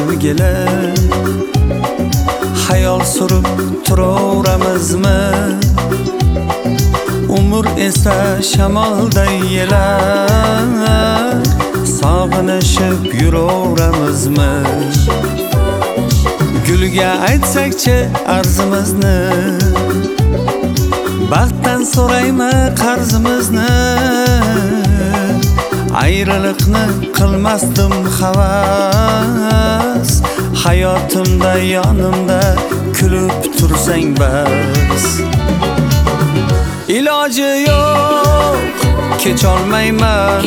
sevgili, hayol surib turaveramizmi? Umr esa shamolday yelar, sog'inishib yuraveramizmi? Gulga aytsakchi arzimizni, baxtdan so'raymi qarzimizni? Ayriliqni qilmasdim havas, hayotimda yonimda kulib tursang bas. Iloji yo'q, kecholmayman,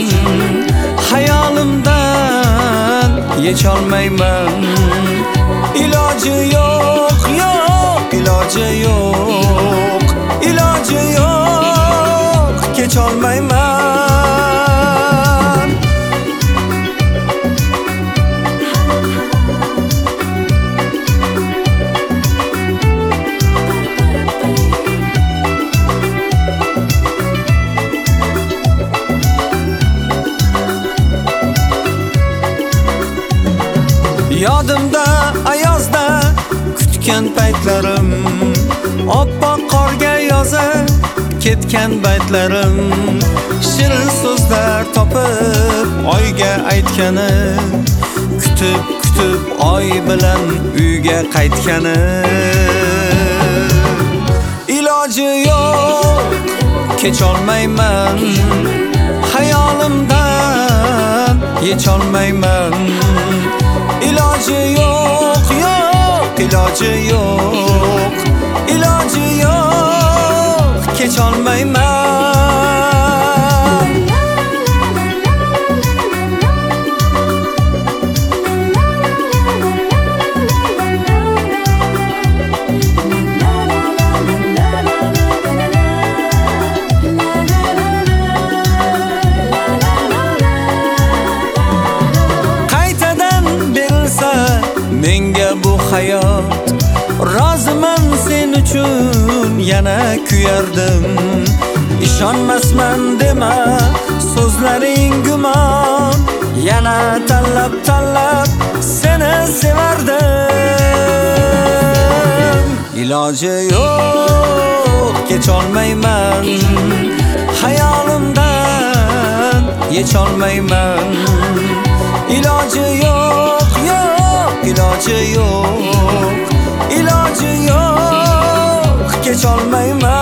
hayolimdan yecholmayman. Iloji yo'q, yo'q, iloji yo'q, iloji yo'q, kecholmayman. Yodimda ayozda kutgan paytlarim, oppoq qorga yozib ketgan baytlarim, shirin so'zlar topib oyga aytgani, kutib kutib oy bilan uyga qaytgani. Iloji yo'q, kecholmayman, hayolimdan yecholmayman. Iloji yo'q, yo'q, iloji yo'q, iloji yo'q, kecholmayman. Menga bu hayot, roziman sen uchun yana kuyardim. Ishonmasman dema, so'zlaring gumon, yana tanlab seni sevardim. Iloji yo'q, kecholmayman, hayolimdan yecholmayman. Iloji yo'q, yo'q, iloji yo'q, iloji yo'q, kecholmayman.